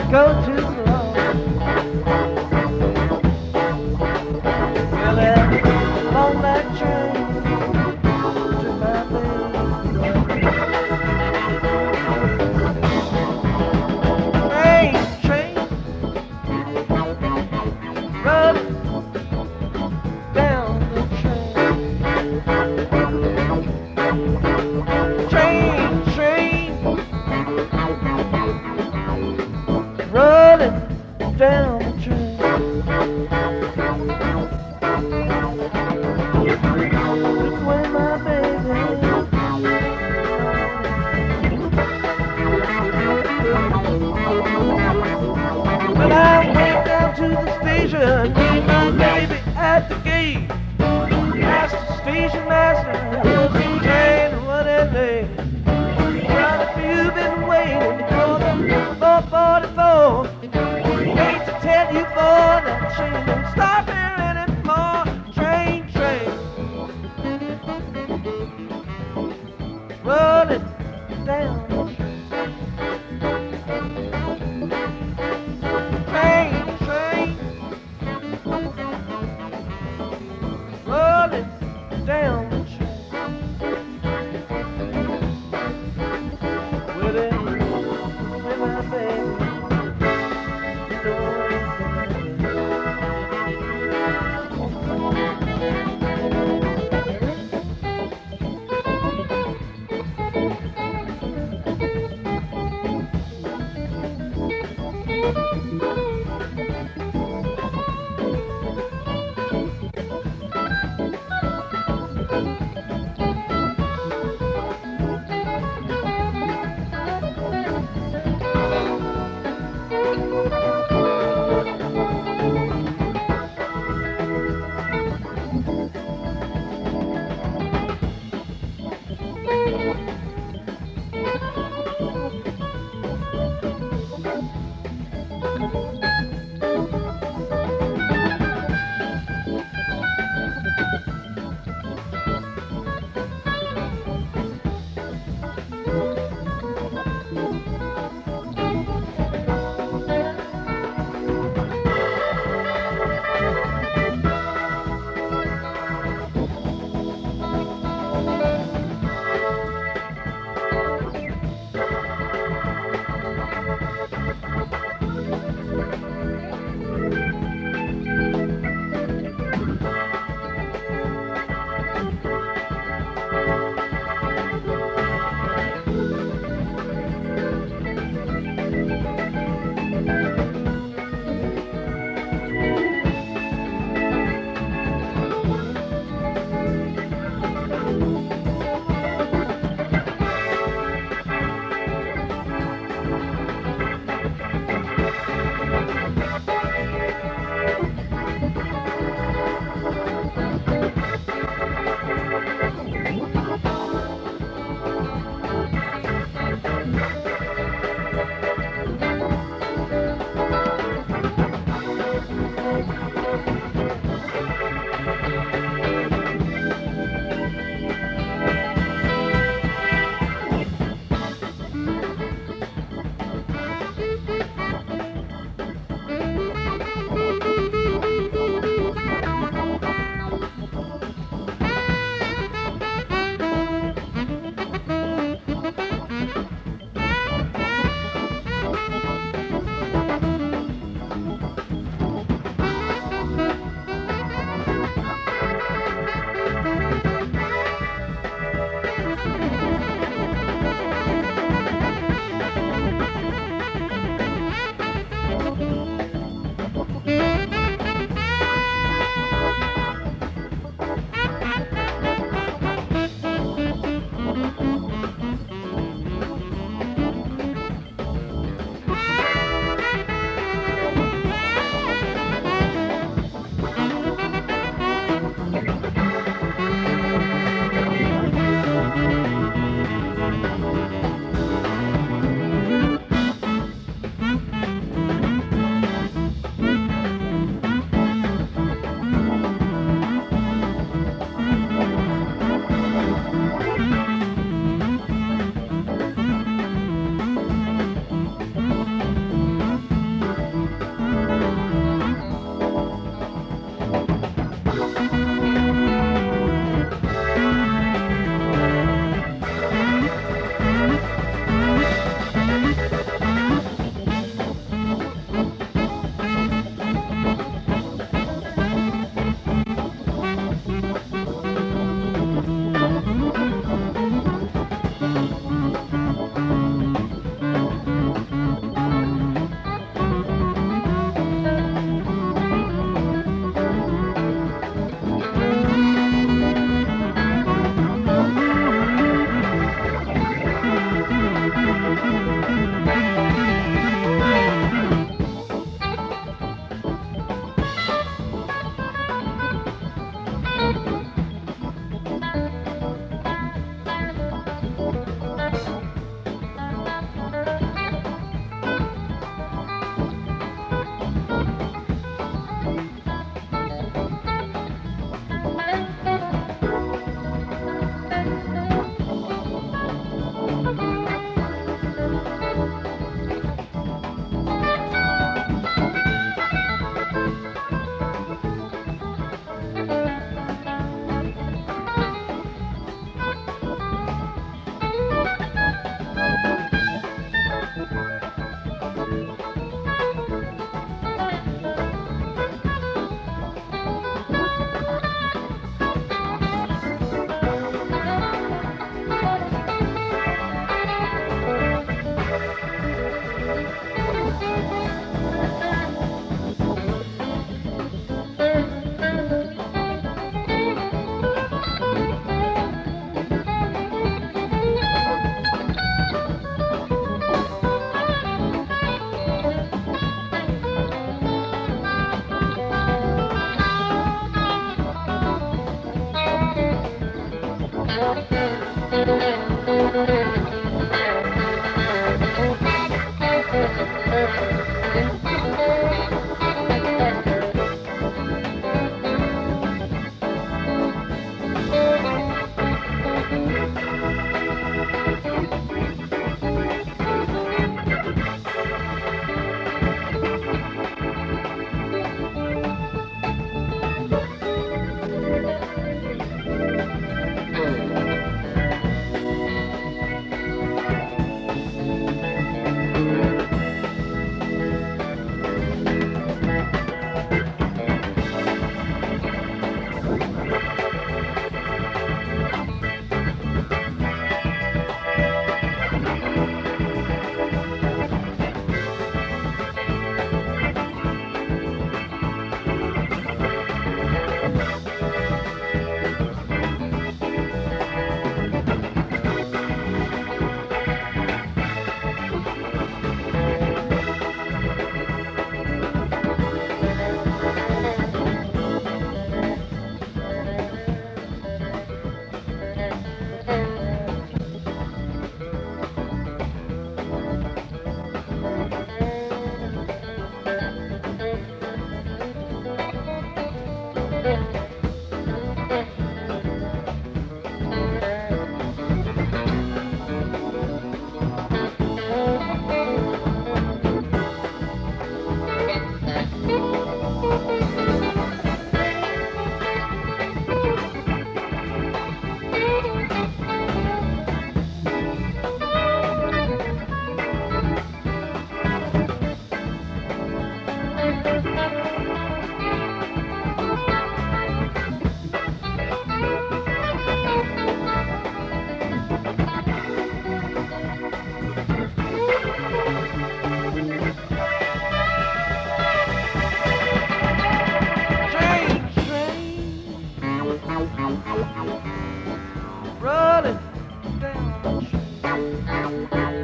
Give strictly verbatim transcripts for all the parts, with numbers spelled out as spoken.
go too slow. Well, that long night train to my baby. Train, train, running down the train. Train, train, running down the train. Look away, my baby. Well, I went down to the station, meet my baby at the gate. Asked the station master, was he train what it lay? Well, if you've been waiting for the four forty-four, hate to tell you, boy, that train don't stop here anymore. Train, train, rolling down the train. Train, train, rolling down the train. With it, with my baby, you know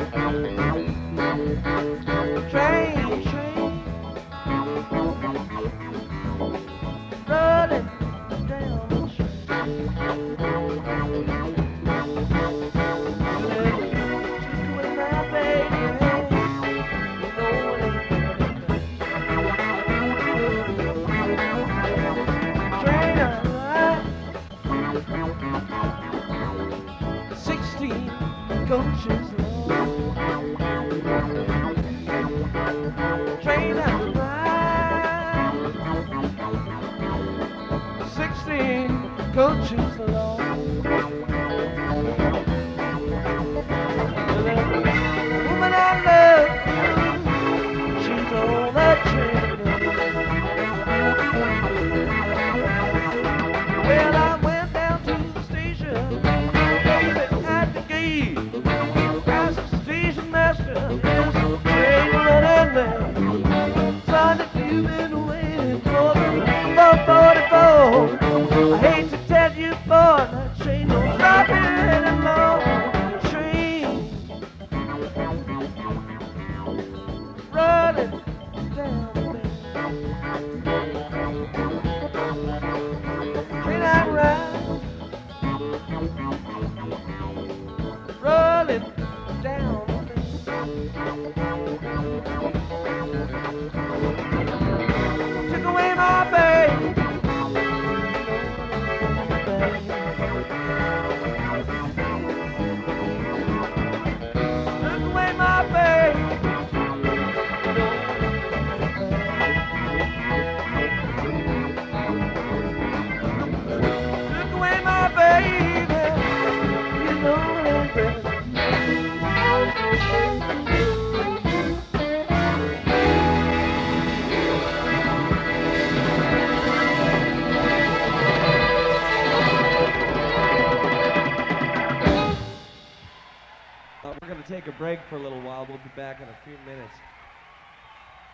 Train, train, running down the street. Took away my baby, you know what it train ride, sixteen coaches long. Train and ride, sixteen coaches long. The woman I love, she's on that train. Well, I went down to the station, baby at the gate. Asked the station master, is the train running there? Son, if you've been waiting for the four forty-four, I hate to tell you, boy, that train don't stop anymore. Train running down there. Train I ride, rolling down there. Took away my baby, took away my baby, took away my baby, you know that. Uh, we're going to take a break for a little while. We'll be back in a few minutes.